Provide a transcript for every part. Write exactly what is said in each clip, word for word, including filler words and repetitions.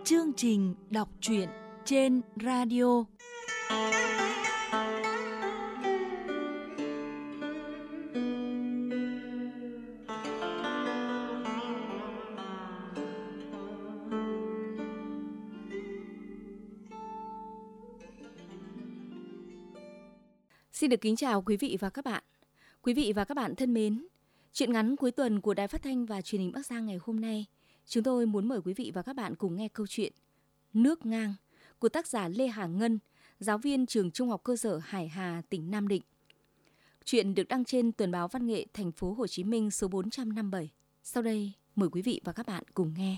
Chương trình đọc truyện trên radio. Xin được kính chào quý vị và các bạn. Quý vị và các bạn thân mến, truyện ngắn cuối tuần của Đài Phát thanh và Truyền hình Bắc Giang ngày hôm nay, chúng tôi muốn mời quý vị và các bạn cùng nghe câu chuyện Nước ngang của tác giả Lê Hà Ngân, giáo viên trường Trung học cơ sở Hải Hà, tỉnh Nam Định. Chuyện được đăng trên Tuần báo Văn nghệ Thành phố Hồ Chí Minh số bốn trăm năm mươi bảy. Sau đây, mời quý vị và các bạn cùng nghe.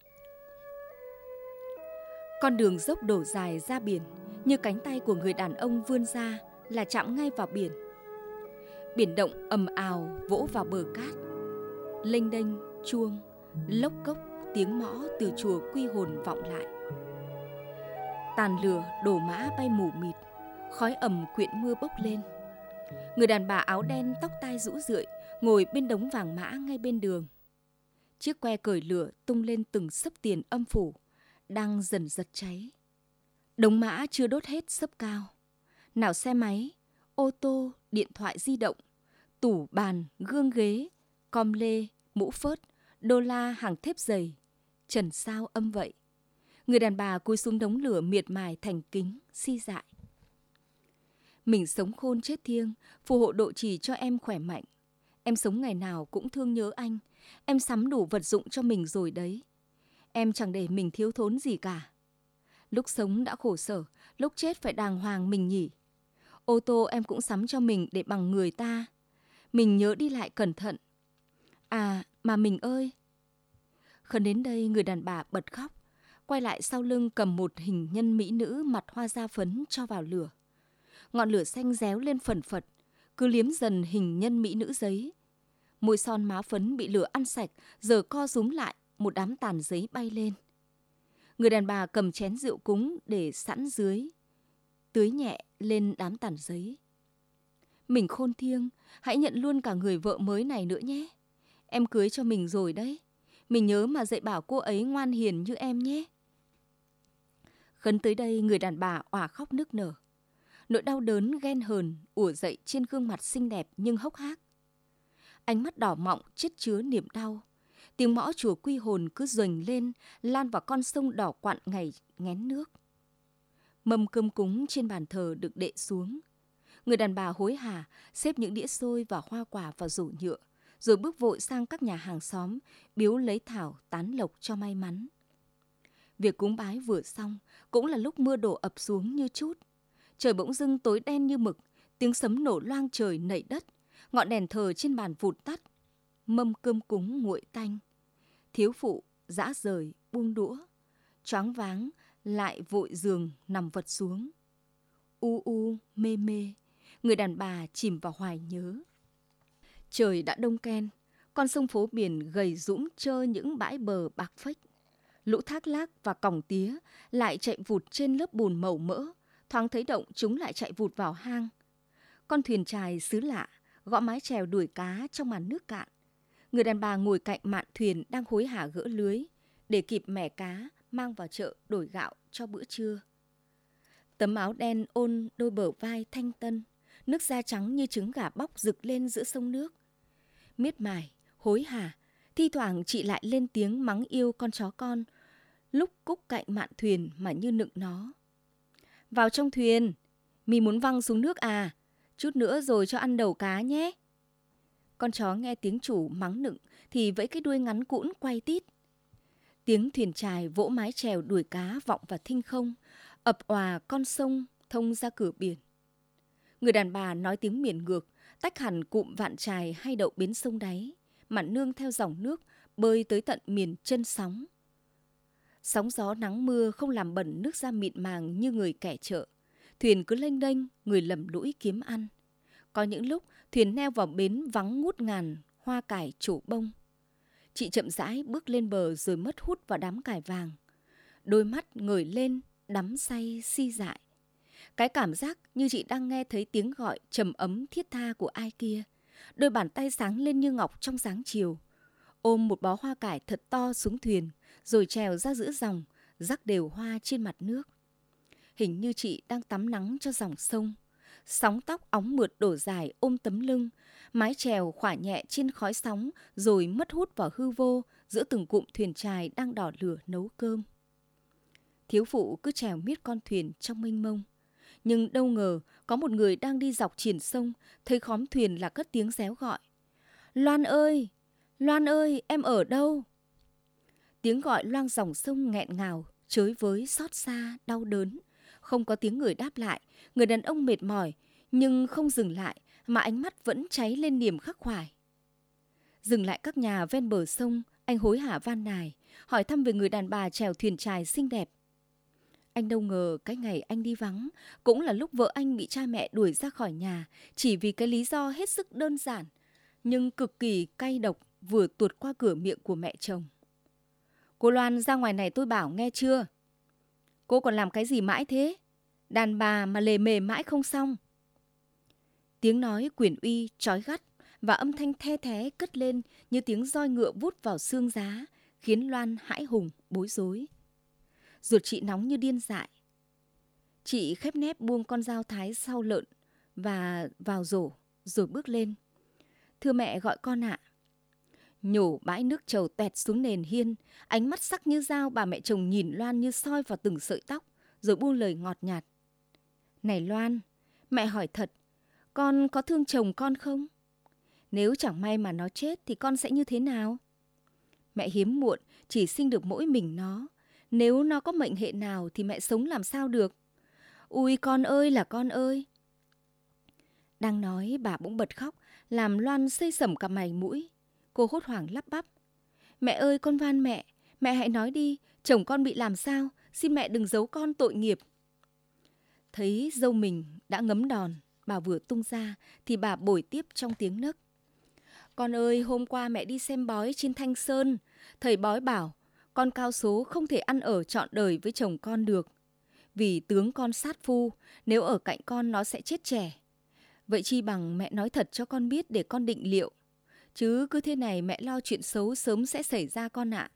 Con đường dốc đổ dài ra biển, như cánh tay của người đàn ông vươn ra là chạm ngay vào biển. Biển động ầm ào vỗ vào bờ cát. Lênh đênh, chuông, lốc cốc, tiếng mõ từ chùa Quy Hồn vọng lại. Tàn lửa đổ mã bay mù mịt, khói ẩm quyện mưa bốc lên. Người đàn bà áo đen tóc tai rũ rượi ngồi bên đống vàng mã ngay bên đường. Chiếc que cởi lửa tung lên từng xấp tiền âm phủ, đang dần giật cháy. Đống mã chưa đốt hết xấp cao. Nào xe máy, ô tô, điện thoại di động, tủ bàn, gương ghế, com lê, mũ phớt, đô la hàng thép dày, trần sao âm vậy. Người đàn bà cúi xuống đống lửa miệt mài thành kính, si dại. Mình sống khôn chết thiêng, phù hộ độ trì cho em khỏe mạnh. Em sống ngày nào cũng thương nhớ anh, em sắm đủ vật dụng cho mình rồi đấy. Em chẳng để mình thiếu thốn gì cả. Lúc sống đã khổ sở, lúc chết phải đàng hoàng mình nhỉ. Ô tô em cũng sắm cho mình để bằng người ta. Mình nhớ đi lại cẩn thận. À, mà mình ơi. Khấn đến đây người đàn bà bật khóc, quay lại sau lưng cầm một hình nhân mỹ nữ mặt hoa da phấn cho vào lửa. Ngọn lửa xanh réo lên phần phật, cứ liếm dần hình nhân mỹ nữ giấy. Môi son má phấn bị lửa ăn sạch, giờ co rúm lại, một đám tàn giấy bay lên. Người đàn bà cầm chén rượu cúng để sẵn dưới, tưới nhẹ lên đám tàn giấy. Mình khôn thiêng, hãy nhận luôn cả người vợ mới này nữa nhé. Em cưới cho mình rồi đấy. Mình nhớ mà dạy bảo cô ấy ngoan hiền như em nhé. Khấn tới đây người đàn bà òa khóc nức nở. Nỗi đau đớn ghen hờn ùa dậy trên gương mặt xinh đẹp nhưng hốc hác. Ánh mắt đỏ mọng chất chứa niềm đau. Tiếng mõ chùa Quy Hồn cứ dồn lên, lan vào con sông đỏ quặn ngày ngén nước. Mâm cơm cúng trên bàn thờ được đệ xuống. Người đàn bà hối hả xếp những đĩa xôi và hoa quả vào rổ nhựa, rồi bước vội sang các nhà hàng xóm, biếu lấy thảo tán lộc cho may mắn. Việc cúng bái vừa xong, cũng là lúc mưa đổ ập xuống như trút. Trời bỗng dưng tối đen như mực, tiếng sấm nổ loang trời nảy đất, ngọn đèn thờ trên bàn vụt tắt. Mâm cơm cúng nguội tanh. Thiếu phụ dã rời buông đũa, choáng váng lại vội giường nằm vật xuống. U u mê mê, người đàn bà chìm vào hoài nhớ. Trời đã đông ken, con sông phố biển gầy rũm trơ những bãi bờ bạc phách. Lũ thác lác và còng tía lại chạy vụt trên lớp bùn màu mỡ, thoáng thấy động chúng lại chạy vụt vào hang. Con thuyền chài xứ lạ gõ mái chèo đuổi cá trong màn nước cạn. Người đàn bà ngồi cạnh mạn thuyền đang hối hả gỡ lưới để kịp mẻ cá mang vào chợ đổi gạo cho bữa trưa. Tấm áo đen ôn đôi bờ vai thanh tân, nước da trắng như trứng gà bóc rực lên giữa sông nước. Miết mài, hối hả, thi thoảng chị lại lên tiếng mắng yêu con chó con, lúc cúc cạnh mạn thuyền mà như nựng nó. Vào trong thuyền, mi muốn văng xuống nước à? Chút nữa rồi cho ăn đầu cá nhé. Con chó nghe tiếng chủ mắng nựng thì vẫy cái đuôi ngắn cũn quay tít. Tiếng thuyền chài vỗ mái chèo đuổi cá vọng vào thinh không, ập òa con sông thông ra cửa biển. Người đàn bà nói tiếng miền ngược, tách hẳn cụm vạn chài hay đậu bến sông đáy, mà nương theo dòng nước bơi tới tận miền chân sóng. Sóng gió nắng mưa không làm bẩn nước da mịn màng như người kẻ chợ. Thuyền cứ lênh đênh, người lầm lũi kiếm ăn. Có những lúc thuyền neo vào bến vắng ngút ngàn, hoa cải trổ bông. Chị chậm rãi bước lên bờ rồi mất hút vào đám cải vàng. Đôi mắt ngời lên, đắm say si dại. Cái cảm giác như chị đang nghe thấy tiếng gọi trầm ấm thiết tha của ai kia. Đôi bàn tay sáng lên như ngọc trong dáng chiều. Ôm một bó hoa cải thật to xuống thuyền, rồi trèo ra giữa dòng, rắc đều hoa trên mặt nước. Hình như chị đang tắm nắng cho dòng sông. Sóng tóc óng mượt đổ dài ôm tấm lưng, mái chèo khỏa nhẹ trên khói sóng rồi mất hút vào hư vô giữa từng cụm thuyền chài đang đỏ lửa nấu cơm. Thiếu phụ cứ chèo miết con thuyền trong mênh mông. Nhưng đâu ngờ có một người đang đi dọc triển sông, thấy khóm thuyền là cất tiếng réo gọi. Loan ơi! Loan ơi! Em ở đâu? Tiếng gọi loang dòng sông nghẹn ngào, chới với xót xa, đau đớn. Không có tiếng người đáp lại, người đàn ông mệt mỏi, nhưng không dừng lại, mà ánh mắt vẫn cháy lên niềm khắc khoải. Dừng lại các nhà ven bờ sông, anh hối hả van nài, hỏi thăm về người đàn bà chèo thuyền chài xinh đẹp. Anh đâu ngờ cái ngày anh đi vắng cũng là lúc vợ anh bị cha mẹ đuổi ra khỏi nhà, chỉ vì cái lý do hết sức đơn giản, nhưng cực kỳ cay độc vừa tuột qua cửa miệng của mẹ chồng. Cô Loan, ra ngoài này tôi bảo nghe chưa? Cô còn làm cái gì mãi thế? Đàn bà mà lề mề mãi không xong. Tiếng nói quyền uy, trói gắt và âm thanh the thé cất lên như tiếng roi ngựa vút vào xương giá, khiến Loan hãi hùng, bối rối. Ruột chị nóng như điên dại. Chị khép nép buông con dao thái sau lợn và vào rổ, rồi bước lên. Thưa mẹ, gọi con ạ. Nhổ bãi nước trầu toẹt xuống nền hiên, ánh mắt sắc như dao bà mẹ chồng nhìn Loan như soi vào từng sợi tóc, rồi buông lời ngọt nhạt. Này Loan, mẹ hỏi thật, con có thương chồng con không? Nếu chẳng may mà nó chết thì con sẽ như thế nào? Mẹ hiếm muộn, chỉ sinh được mỗi mình nó. Nếu nó có mệnh hệ nào thì mẹ sống làm sao được? Ui con ơi là con ơi! Đang nói bà bỗng bật khóc, làm Loan xây sẩm cả mày mũi. Cô hốt hoảng lắp bắp. Mẹ ơi, con van mẹ, mẹ hãy nói đi, chồng con bị làm sao? Xin mẹ đừng giấu con tội nghiệp. Thấy dâu mình đã ngấm đòn, bà vừa tung ra thì bà bồi tiếp trong tiếng nấc. Con ơi, hôm qua mẹ đi xem bói trên Thanh Sơn. Thầy bói bảo con cao số không thể ăn ở trọn đời với chồng con được. Vì tướng con sát phu, nếu ở cạnh con nó sẽ chết trẻ. Vậy chi bằng mẹ nói thật cho con biết để con định liệu. Chứ cứ thế này mẹ lo chuyện xấu sớm sẽ xảy ra con ạ.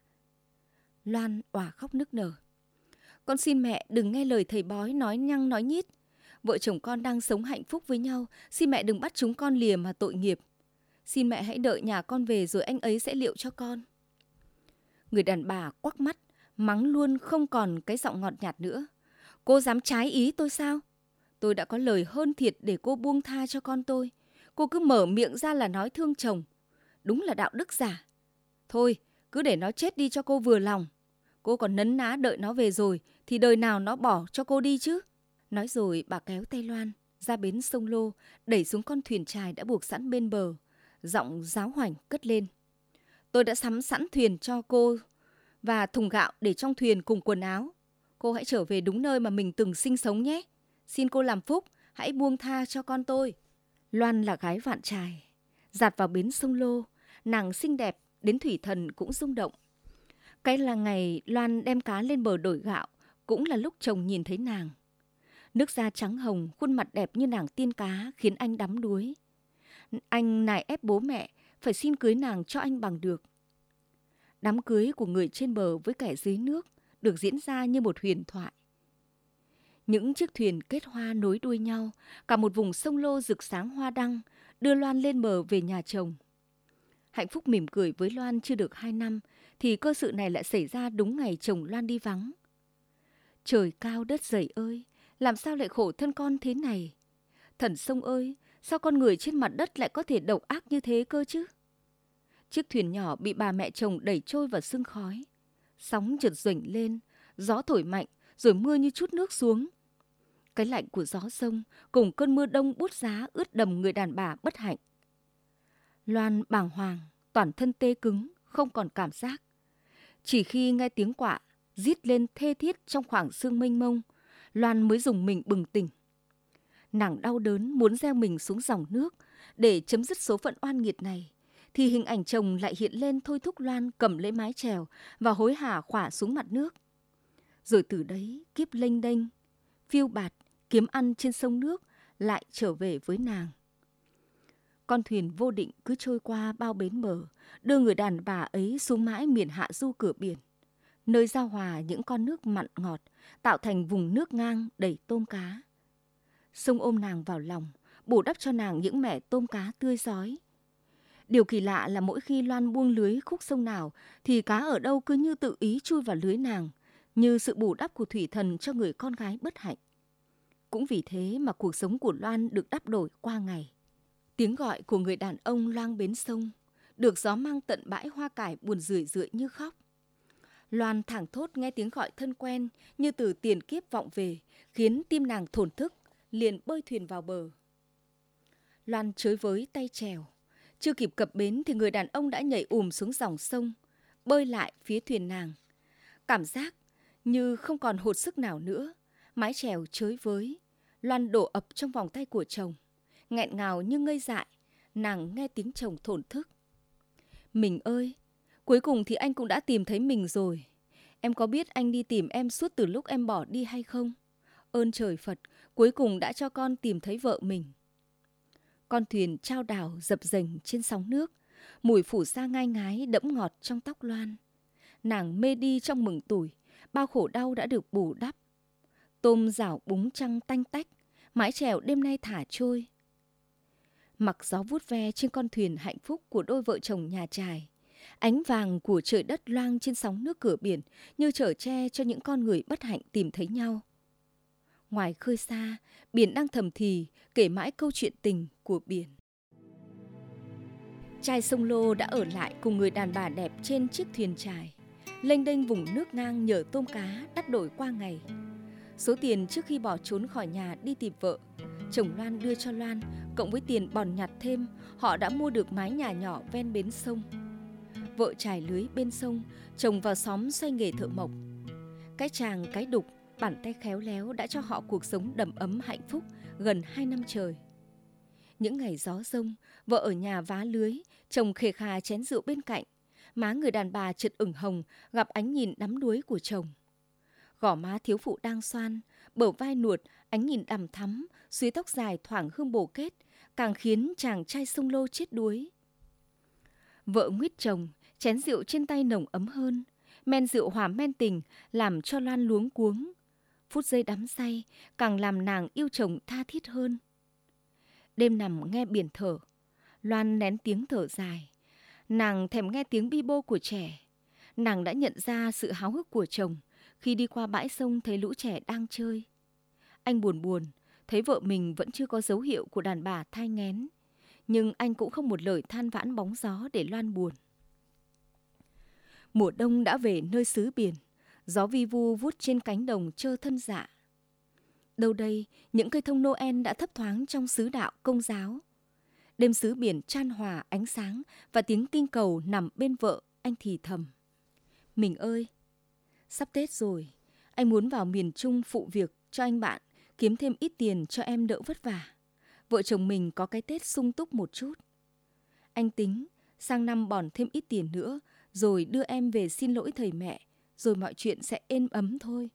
Loan òa khóc nức nở. Con xin mẹ đừng nghe lời thầy bói nói nhăng nói nhít. Vợ chồng con đang sống hạnh phúc với nhau. Xin mẹ đừng bắt chúng con lìa mà tội nghiệp. Xin mẹ hãy đợi nhà con về rồi anh ấy sẽ liệu cho con. Người đàn bà quắc mắt, mắng luôn không còn cái giọng ngọt nhạt nữa. Cô dám trái ý tôi sao? Tôi đã có lời hơn thiệt để cô buông tha cho con tôi. Cô cứ mở miệng ra là nói thương chồng. Đúng là đạo đức giả. Thôi, cứ để nó chết đi cho cô vừa lòng. Cô còn nấn ná đợi nó về rồi thì đời nào nó bỏ cho cô đi chứ. Nói rồi bà kéo tay Loan ra bến sông Lô, đẩy xuống con thuyền chài đã buộc sẵn bên bờ. Giọng giáo hoảnh cất lên. Tôi đã sắm sẵn thuyền cho cô và thùng gạo để trong thuyền cùng quần áo. Cô hãy trở về đúng nơi mà mình từng sinh sống nhé. Xin cô làm phúc, hãy buông tha cho con tôi. Loan là gái vạn trài. Dạt vào bến sông Lô, nàng xinh đẹp, đến thủy thần cũng rung động. Cái là ngày Loan đem cá lên bờ đổi gạo, cũng là lúc chồng nhìn thấy nàng. Nước da trắng hồng, khuôn mặt đẹp như nàng tiên cá khiến anh đắm đuối. Anh nài ép bố mẹ phải xin cưới nàng cho anh bằng được. Đám cưới của người trên bờ với kẻ dưới nước được diễn ra như một huyền thoại. Những chiếc thuyền kết hoa nối đuôi nhau, cả một vùng sông Lô rực sáng hoa đăng, đưa Loan lên bờ về nhà chồng. Hạnh phúc mỉm cười với Loan chưa được hai năm, thì cơ sự này lại xảy ra đúng ngày chồng Loan đi vắng. Trời cao đất dày ơi, làm sao lại khổ thân con thế này? Thần sông ơi, sao con người trên mặt đất lại có thể độc ác như thế cơ chứ? Chiếc thuyền nhỏ bị bà mẹ chồng đẩy trôi vào sương khói. Sóng chợt dουỳnh lên, gió thổi mạnh, rồi mưa như trút nước xuống. Cái lạnh của gió sông cùng cơn mưa đông buốt giá ướt đầm người đàn bà bất hạnh. Loan bàng hoàng, toàn thân tê cứng, không còn cảm giác. Chỉ khi nghe tiếng quạ rít lên thê thiết trong khoảng sương mênh mông, Loan mới dùng mình bừng tỉnh. Nàng đau đớn muốn gieo mình xuống dòng nước để chấm dứt số phận oan nghiệt này, thì hình ảnh chồng lại hiện lên thôi thúc Loan cầm lấy mái chèo và hối hả khỏa xuống mặt nước. Rồi từ đấy kiếp lênh đênh, phiêu bạt, kiếm ăn trên sông nước lại trở về với nàng. Con thuyền vô định cứ trôi qua bao bến bờ, đưa người đàn bà ấy xuống mãi miền hạ du cửa biển. nơi giao hòa những con nước mặn ngọt, tạo thành vùng nước ngang đầy tôm cá. Sông ôm nàng vào lòng, bù đắp cho nàng những mẻ tôm cá tươi rói. Điều kỳ lạ là mỗi khi Loan buông lưới khúc sông nào thì cá ở đâu cứ như tự ý chui vào lưới nàng, như sự bù đắp của thủy thần cho người con gái bất hạnh. Cũng vì thế mà cuộc sống của Loan được đắp đổi qua ngày. Tiếng gọi của người đàn ông loang bến sông, được gió mang tận bãi hoa cải buồn rười rượi như khóc. Loan thảng thốt nghe tiếng gọi thân quen như từ tiền kiếp vọng về, khiến tim nàng thổn thức, liền bơi thuyền vào bờ. Loan chới với tay chèo, chưa kịp cập bến thì người đàn ông đã nhảy ùm xuống dòng sông, bơi lại phía thuyền nàng. Cảm giác như không còn hột sức nào nữa, mái chèo chới với, Loan đổ ập trong vòng tay của chồng. Nghẹn ngào như ngây dại, nàng nghe tiếng chồng thổn thức. Mình ơi, cuối cùng thì anh cũng đã tìm thấy mình rồi. Em có biết anh đi tìm em suốt từ lúc em bỏ đi hay không? Ơn trời Phật, cuối cùng đã cho con tìm thấy vợ mình. Con thuyền chao đảo dập dềnh trên sóng nước, mùi phủ sa ngai ngái đẫm ngọt trong tóc Loan. Nàng mê đi trong mừng tủi, bao khổ đau đã được bù đắp. Tôm rảo búng trăng tanh tách, mái chèo đêm nay thả trôi. Mặc gió vuốt ve trên con thuyền hạnh phúc của đôi vợ chồng nhà chài. Ánh vàng của trời đất loang trên sóng nước cửa biển như chở che cho những con người bất hạnh tìm thấy nhau. Ngoài khơi xa, biển đang thầm thì kể mãi câu chuyện tình của biển. Trai sông Lô đã ở lại cùng người đàn bà đẹp trên chiếc thuyền chài, lênh đênh vùng nước ngang nhờ tôm cá đắp đổi qua ngày. Số tiền trước khi bỏ trốn khỏi nhà đi tìm vợ, chồng Loan đưa cho Loan, cộng với tiền bòn nhặt thêm, họ đã mua được mái nhà nhỏ ven bến sông. Vợ trải lưới bên sông, chồng vào xóm xoay nghề thợ mộc. Cái chàng cái đục, bàn tay khéo léo đã cho họ cuộc sống đầm ấm hạnh phúc gần hai năm trời. Những ngày gió rông, vợ ở nhà vá lưới, chồng khề khà chén rượu bên cạnh. Má người đàn bà chợt ửng hồng gặp ánh nhìn đắm đuối của chồng. Gò má thiếu phụ đang xoan, bờ vai nuột, ánh nhìn đằm thắm, suối tóc dài thoảng hương bồ kết, càng khiến chàng trai sông Lô chết đuối. Vợ nguyết chồng, chén rượu trên tay nồng ấm hơn, men rượu hòa men tình làm cho Loan luống cuống. Phút giây đắm say càng làm nàng yêu chồng tha thiết hơn. Đêm nằm nghe biển thở, Loan nén tiếng thở dài. Nàng thèm nghe tiếng bi bô của trẻ. Nàng đã nhận ra sự háo hức của chồng khi đi qua bãi sông thấy lũ trẻ đang chơi. Anh buồn buồn, thấy vợ mình vẫn chưa có dấu hiệu của đàn bà thai nghén. Nhưng anh cũng không một lời than vãn bóng gió để Loan buồn. Mùa đông đã về nơi xứ biển, gió vi vu vút trên cánh đồng trơ thân dạ. Đâu đây, những cây thông Noel đã thấp thoáng trong xứ đạo Công giáo. Đêm xứ biển chan hòa ánh sáng và tiếng kinh cầu nằm bên vợ, anh thì thầm. Mình ơi, sắp Tết rồi, anh muốn vào miền Trung phụ việc cho anh bạn, kiếm thêm ít tiền cho em đỡ vất vả. Vợ chồng mình có cái Tết sung túc một chút. Anh tính sang năm bòn thêm ít tiền nữa, rồi đưa em về xin lỗi thầy mẹ, rồi mọi chuyện sẽ êm ấm thôi.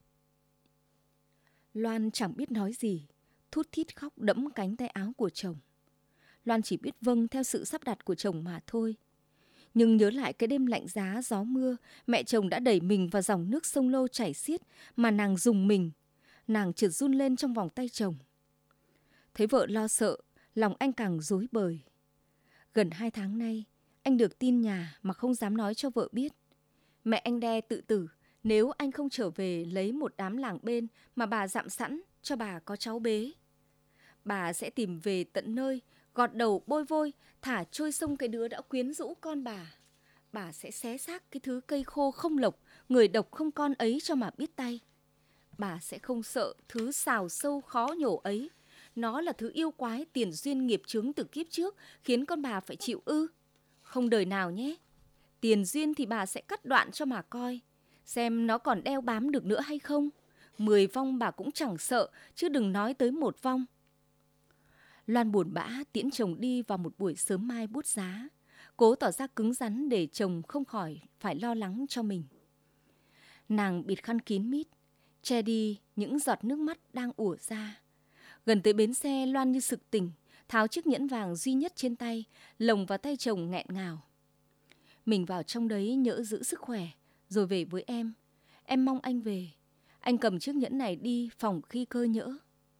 Loan chẳng biết nói gì, thút thít khóc đẫm cánh tay áo của chồng. Loan chỉ biết vâng theo sự sắp đặt của chồng mà thôi. Nhưng nhớ lại cái đêm lạnh giá gió mưa, mẹ chồng đã đẩy mình vào dòng nước sông Lô chảy xiết mà nàng rùng mình. Nàng chợt run lên trong vòng tay chồng. Thấy vợ lo sợ, lòng anh càng rối bời. Gần hai tháng nay, anh được tin nhà mà không dám nói cho vợ biết. Mẹ anh đe tự tử nếu anh không trở về lấy một đám làng bên mà bà dặm sẵn cho bà có cháu bế. Bà sẽ tìm về tận nơi, gọt đầu bôi vôi, thả trôi sông cái đứa đã quyến rũ con bà. Bà sẽ xé xác cái thứ cây khô không lộc, người độc không con ấy cho mà biết tay. Bà sẽ không sợ thứ xào sâu khó nhổ ấy. Nó là thứ yêu quái tiền duyên nghiệp chướng từ kiếp trước, khiến con bà phải chịu ư. Không đời nào nhé. Tiền duyên thì bà sẽ cắt đoạn cho mà coi, xem nó còn đeo bám được nữa hay không. Mười vong bà cũng chẳng sợ, chứ đừng nói tới một vong. Loan buồn bã tiễn chồng đi vào một buổi sớm mai buốt giá, cố tỏ ra cứng rắn để chồng không khỏi phải lo lắng cho mình. Nàng bịt khăn kín mít, che đi những giọt nước mắt đang ùa ra. Gần tới bến xe, Loan như sực tỉnh, tháo chiếc nhẫn vàng duy nhất trên tay, lồng vào tay chồng nghẹn ngào. Mình vào trong đấy nhỡ giữ sức khỏe, rồi về với em. Em mong anh về. Anh cầm chiếc nhẫn này đi phòng khi cơ nhỡ.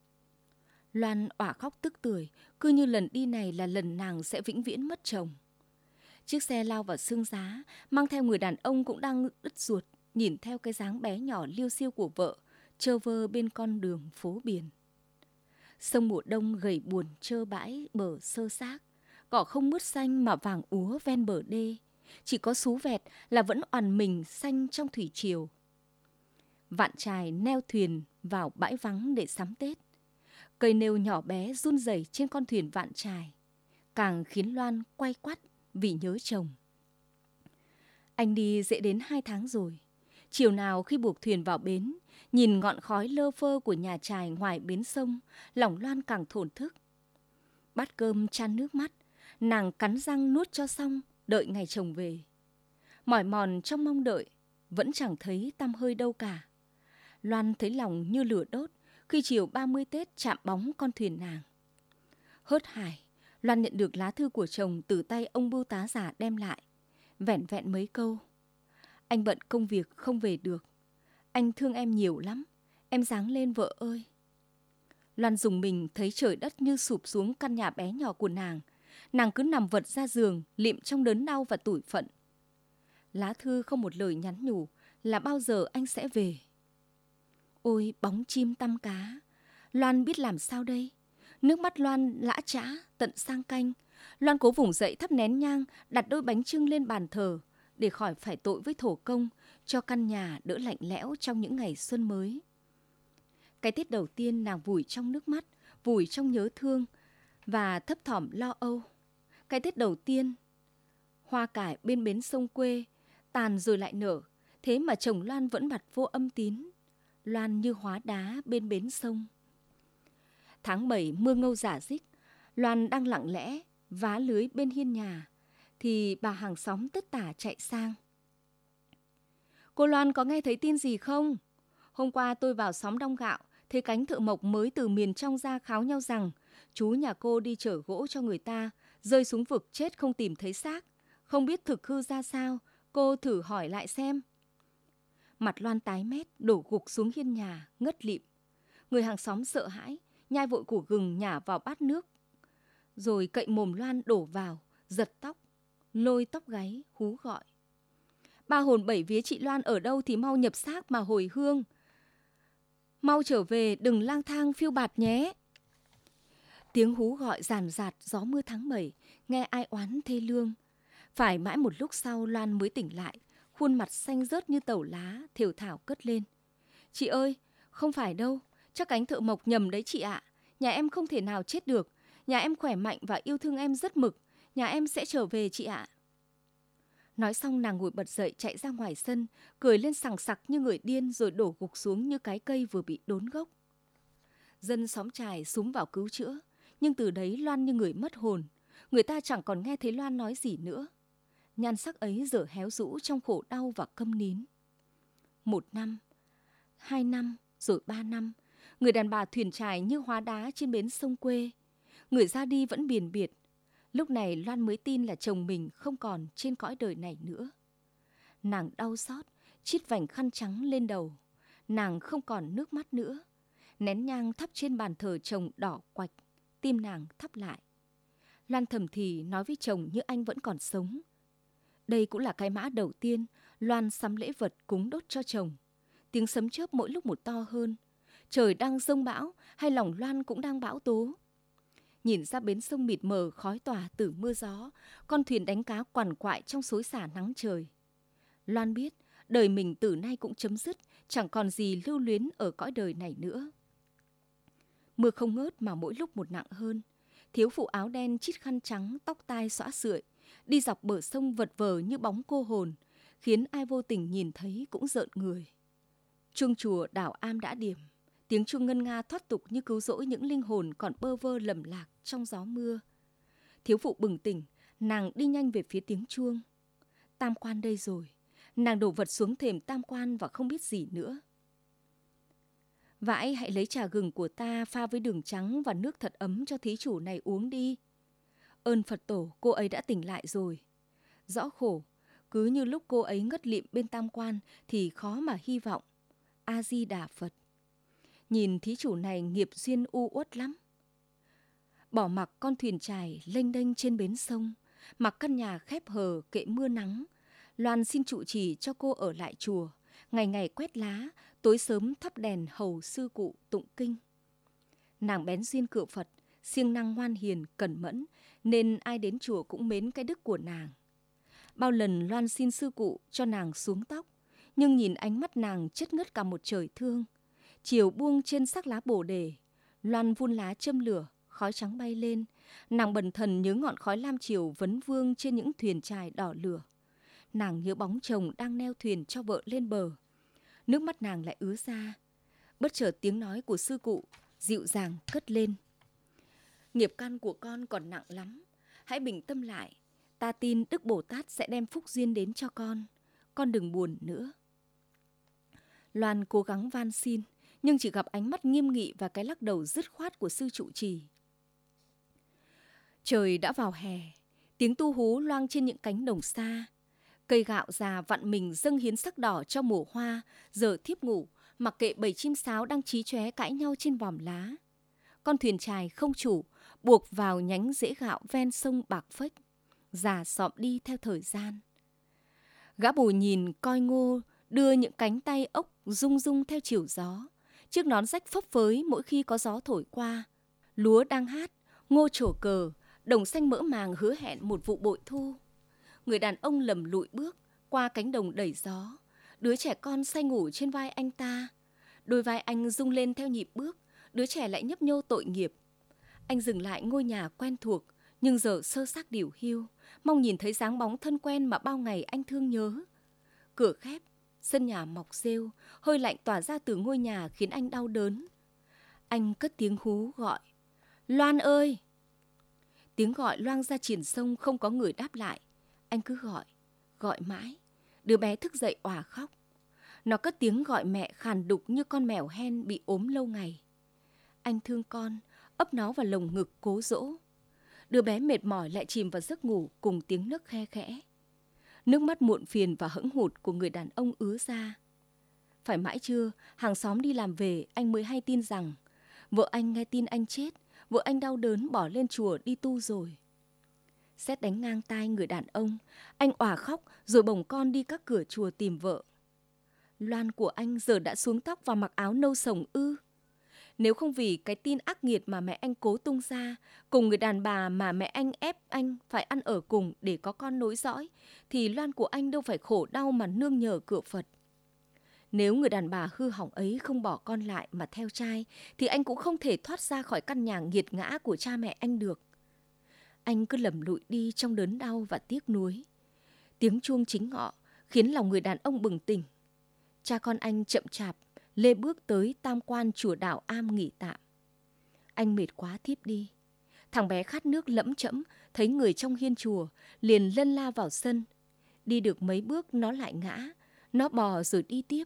Loan òa khóc tức tưởi, cứ như lần đi này là lần nàng sẽ vĩnh viễn mất chồng. Chiếc xe lao vào sương giá, mang theo người đàn ông cũng đang đứt ruột, nhìn theo cái dáng bé nhỏ liêu xiêu của vợ, trơ vơ bên con đường phố biển. Sông mùa đông gầy buồn trơ bãi bờ xơ xác, cỏ không mướt xanh mà vàng úa ven bờ đê, chỉ có sú vẹt là vẫn oằn mình xanh trong thủy triều. Vạn Chài neo thuyền vào bãi vắng để sắm Tết. Cây nêu nhỏ bé run rẩy trên con thuyền Vạn Chài, càng khiến Loan quay quắt vì nhớ chồng. Anh đi dễ đến hai tháng rồi. Chiều nào khi buộc thuyền vào bến, nhìn ngọn khói lơ phơ của nhà chài ngoài bến sông, lòng Loan càng thổn thức. Bát cơm chan nước mắt, nàng cắn răng nuốt cho xong, đợi ngày chồng về. Mỏi mòn trong mong đợi, vẫn chẳng thấy tăm hơi đâu cả. Loan thấy lòng như lửa đốt khi chiều ba mươi Tết chạm bóng con thuyền nàng. Hớt hải, Loan nhận được lá thư của chồng từ tay ông bưu tá già đem lại. Vẻn vẹn mấy câu. Anh bận công việc không về được. Anh thương em nhiều lắm. Em ráng lên vợ ơi. Loan dùng mình thấy trời đất như sụp xuống căn nhà bé nhỏ của nàng. Nàng cứ nằm vật ra giường, liệm trong đớn đau và tủi phận. Lá thư không một lời nhắn nhủ là bao giờ anh sẽ về. Ôi bóng chim tăm cá, Loan biết làm sao đây? Nước mắt Loan lã chã tận sang canh. Loan cố vùng dậy thắp nén nhang, đặt đôi bánh chưng lên bàn thờ để khỏi phải tội với thổ công, cho căn nhà đỡ lạnh lẽo trong những ngày xuân mới. Cái Tết đầu tiên nàng vùi trong nước mắt, vùi trong nhớ thương và thấp thỏm lo âu. Cái Tết đầu tiên, hoa cải bên bến sông quê, tàn rồi lại nở, thế mà chồng Loan vẫn mặt vô âm tín. Loan như hóa đá bên bến sông. Tháng bảy mưa ngâu rả rích, Loan đang lặng lẽ vá lưới bên hiên nhà, thì bà hàng xóm tất tả chạy sang. Cô Loan có nghe thấy tin gì không? Hôm qua tôi vào xóm Đông Gạo, thấy cánh thợ mộc mới từ miền trong ra kháo nhau rằng chú nhà cô đi chở gỗ cho người ta, rơi xuống vực chết không tìm thấy xác. Không biết thực hư ra sao, cô thử hỏi lại xem. Mặt Loan tái mét, đổ gục xuống hiên nhà, ngất lịm. Người hàng xóm sợ hãi, nhai vội củ gừng nhả vào bát nước. Rồi cậy mồm Loan đổ vào, giật tóc, lôi tóc gáy, hú gọi. Ba hồn bảy vía chị Loan ở đâu thì mau nhập xác mà hồi hương. Mau trở về, đừng lang thang phiêu bạt nhé. Tiếng hú gọi ràn rạt gió mưa tháng bảy, nghe ai oán thê lương. Phải mãi một lúc sau Loan mới tỉnh lại, khuôn mặt xanh rớt như tàu lá, thều thảo cất lên. Chị ơi, không phải đâu, chắc cánh thợ mộc nhầm đấy chị ạ. Nhà em không thể nào chết được, nhà em khỏe mạnh và yêu thương em rất mực, nhà em sẽ trở về chị ạ. Nói xong nàng ngồi bật dậy chạy ra ngoài sân, cười lên sằng sặc như người điên rồi đổ gục xuống như cái cây vừa bị đốn gốc. Dân xóm Chài xúm vào cứu chữa, nhưng từ đấy Loan như người mất hồn, người ta chẳng còn nghe thấy Loan nói gì nữa. Nhan sắc ấy giờ héo rũ trong khổ đau và câm nín. Một năm, hai năm, rồi ba năm, người đàn bà thuyền chài như hóa đá trên bến sông quê. Người ra đi vẫn biền biệt. Lúc này Loan mới tin là chồng mình không còn trên cõi đời này nữa. Nàng đau xót, chít vành khăn trắng lên đầu. Nàng không còn nước mắt nữa. Nén nhang thắp trên bàn thờ chồng đỏ quạch, tim nàng thắp lại. Loan thầm thì nói với chồng như anh vẫn còn sống. Đây cũng là cái mã đầu tiên Loan sắm lễ vật cúng đốt cho chồng. Tiếng sấm chớp mỗi lúc một to hơn. Trời đang giông bão hay lòng Loan cũng đang bão tố. Nhìn ra bến sông mịt mờ khói tỏa từ mưa gió, con thuyền đánh cá quằn quại trong xối xả nắng trời. Loan biết đời mình từ nay cũng chấm dứt, chẳng còn gì lưu luyến ở cõi đời này nữa. Mưa không ngớt mà mỗi lúc một nặng hơn. Thiếu phụ áo đen chít khăn trắng, tóc tai xõa sượi, đi dọc bờ sông vật vờ như bóng cô hồn, khiến ai vô tình nhìn thấy cũng rợn người. Chuông chùa đảo am đã điểm, tiếng chuông ngân nga thoát tục như cứu rỗi những linh hồn còn bơ vơ lầm lạc trong gió mưa. Thiếu phụ bừng tỉnh, nàng đi nhanh về phía tiếng chuông. Tam quan đây rồi, nàng đổ vật xuống thềm tam quan và không biết gì nữa. Vãi hãy lấy trà gừng của ta pha với đường trắng và nước thật ấm cho thí chủ này uống đi. Ơn Phật tổ, cô ấy đã tỉnh lại rồi. Rõ khổ, cứ như lúc cô ấy ngất lịm bên tam quan thì khó mà hy vọng. A-di-đà Phật. Nhìn thí chủ này nghiệp duyên u uất lắm. Bỏ mặc con thuyền chài lênh đênh trên bến sông, mặc căn nhà khép hờ kệ mưa nắng, Loan xin trụ trì cho cô ở lại chùa, ngày ngày quét lá, tối sớm thắp đèn hầu sư cụ tụng kinh. Nàng bén duyên cựa Phật, siêng năng ngoan hiền, cẩn mẫn, nên ai đến chùa cũng mến cái đức của nàng. Bao lần Loan xin sư cụ cho nàng xuống tóc, nhưng nhìn ánh mắt nàng chất ngất cả một trời thương. Chiều buông trên sắc lá bồ đề, Loan vun lá châm lửa, khói trắng bay lên. Nàng bần thần nhớ ngọn khói lam chiều vấn vương trên những thuyền chài đỏ lửa. Nàng nhớ bóng chồng đang neo thuyền cho vợ lên bờ. Nước mắt nàng lại ứa ra. Bất chợt tiếng nói của sư cụ dịu dàng cất lên. Nghiệp căn của con còn nặng lắm. Hãy bình tâm lại. Ta tin Đức Bồ Tát sẽ đem phúc duyên đến cho con. Con đừng buồn nữa. Loan cố gắng van xin, nhưng chỉ gặp ánh mắt nghiêm nghị và cái lắc đầu dứt khoát của sư trụ trì. Trời đã vào hè, tiếng tu hú loang trên những cánh đồng xa. Cây gạo già vặn mình dâng hiến sắc đỏ cho mùa hoa, giờ thiếp ngủ, mặc kệ bầy chim sáo đang chí chóe cãi nhau trên vòm lá. Con thuyền chài không chủ, buộc vào nhánh rễ gạo ven sông bạc phách, già xọm đi theo thời gian. Gã bù nhìn coi ngô đưa những cánh tay ốc rung rung theo chiều gió, chiếc nón rách phấp phới mỗi khi có gió thổi qua. Lúa đang hát, ngô trổ cờ, đồng xanh mỡ màng hứa hẹn một vụ bội thu. Người đàn ông lầm lụi bước qua cánh đồng đầy gió, đứa trẻ con say ngủ trên vai anh ta. Đôi vai anh rung lên theo nhịp bước, đứa trẻ lại nhấp nhô tội nghiệp. Anh dừng lại ngôi nhà quen thuộc, nhưng giờ sơ xác đỉu hiu, mong nhìn thấy dáng bóng thân quen mà bao ngày anh thương nhớ. Cửa khép, sân nhà mọc rêu, hơi lạnh tỏa ra từ ngôi nhà khiến anh đau đớn. Anh cất tiếng hú gọi, Loan ơi! Tiếng gọi loang ra triển sông, không có người đáp lại. Anh cứ gọi, gọi mãi. Đứa bé thức dậy òa khóc. Nó cất tiếng gọi mẹ khàn đục như con mèo hen bị ốm lâu ngày. Anh thương con, ấp nó vào lồng ngực cố dỗ. Đứa bé mệt mỏi lại chìm vào giấc ngủ cùng tiếng nấc khe khẽ. Nước mắt muộn phiền và hững hụt của người đàn ông ứa ra. Phải mãi trưa, hàng xóm đi làm về, anh mới hay tin rằng vợ anh nghe tin anh chết, vợ anh đau đớn bỏ lên chùa đi tu rồi. Sét đánh ngang tai người đàn ông, anh òa khóc rồi bồng con đi các cửa chùa tìm vợ. Loan của anh giờ đã xuống tóc và mặc áo nâu sồng ư? Nếu không vì cái tin ác nghiệt mà mẹ anh cố tung ra, cùng người đàn bà mà mẹ anh ép anh phải ăn ở cùng để có con nối dõi, thì Loan của anh đâu phải khổ đau mà nương nhờ cửa Phật. Nếu người đàn bà hư hỏng ấy không bỏ con lại mà theo trai, thì anh cũng không thể thoát ra khỏi căn nhà nghiệt ngã của cha mẹ anh được. Anh cứ lầm lụi đi trong đớn đau và tiếc nuối. Tiếng chuông chính ngọ khiến lòng người đàn ông bừng tỉnh. Cha con anh chậm chạp lê bước tới tam quan chùa Đạo Am nghỉ tạm. Anh mệt quá thiếp đi. Thằng bé khát nước lẫm chẫm, thấy người trong hiên chùa, liền lân la vào sân. Đi được mấy bước nó lại ngã, nó bò rồi đi tiếp.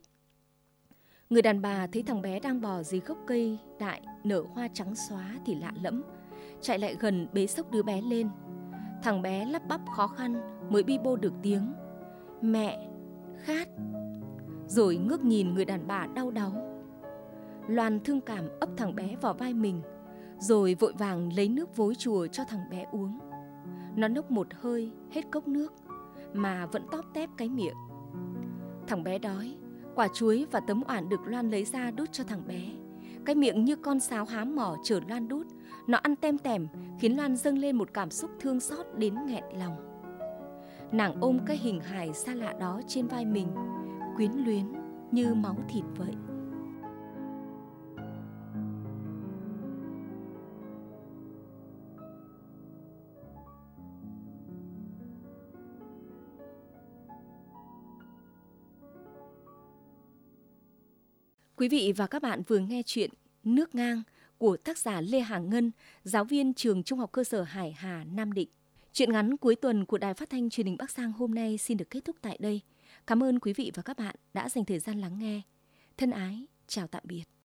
Người đàn bà thấy thằng bé đang bò dưới gốc cây đại nở hoa trắng xóa thì lạ lẫm, chạy lại gần bế xốc đứa bé lên. Thằng bé lắp bắp khó khăn mới bi bô được tiếng mẹ, khát. Rồi ngước nhìn người đàn bà đau đáu. Loan thương cảm ấp thằng bé vào vai mình, rồi vội vàng lấy nước vối chùa cho thằng bé uống. Nó nốc một hơi hết cốc nước mà vẫn tóp tép cái miệng. Thằng bé đói, quả chuối và tấm oản được Loan lấy ra đút cho thằng bé. Cái miệng như con sáo hám mỏ chở Loan đút. Nó ăn tem tèm khiến Loan dâng lên một cảm xúc thương xót đến nghẹn lòng. Nàng ôm cái hình hài xa lạ đó trên vai mình, quyến luyến như máu thịt vậy. Quý vị và các bạn vừa nghe chuyện Nước Ngang của tác giả Lê Hà Ngân, giáo viên trường Trung học cơ sở Hải Hà, Nam Định. Chuyện ngắn cuối tuần của Đài Phát thanh Truyền hình Bắc Giang hôm nay xin được kết thúc tại đây. Cảm ơn quý vị và các bạn đã dành thời gian lắng nghe. Thân ái, chào tạm biệt.